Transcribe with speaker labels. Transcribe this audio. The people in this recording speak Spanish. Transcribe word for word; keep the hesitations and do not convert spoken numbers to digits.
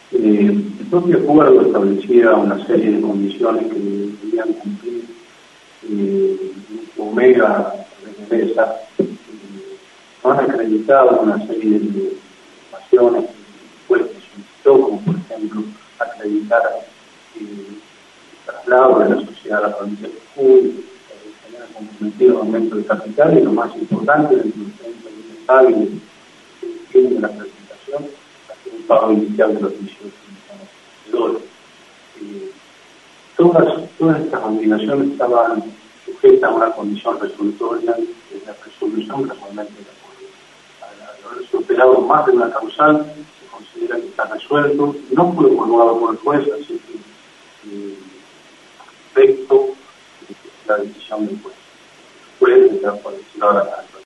Speaker 1: Eh, el propio acuerdo establecía una serie de condiciones que debían cumplir eh, Omega, Regresa, eh, no han acreditado una serie de informaciones que después se solicitó, como por ejemplo acreditar eh, el traslado de la sociedad a la provincia de Jujuy, eh, tener comprometido aumento de capital y lo más importante, el incremento inestable que tiene la presentación, hacer un pago inicial de los dieciocho millones de dólares. Eh, todas, todas estas obligaciones estaban sujetas a una condición resolutoria, que es la resolución casualmente de acuerdo. Al haber superado más de una causal, se considera que está resuelto, no fue evaluado por el juez, así que eh, respecto a la decisión del juez. Puede estar por decirlo ahora.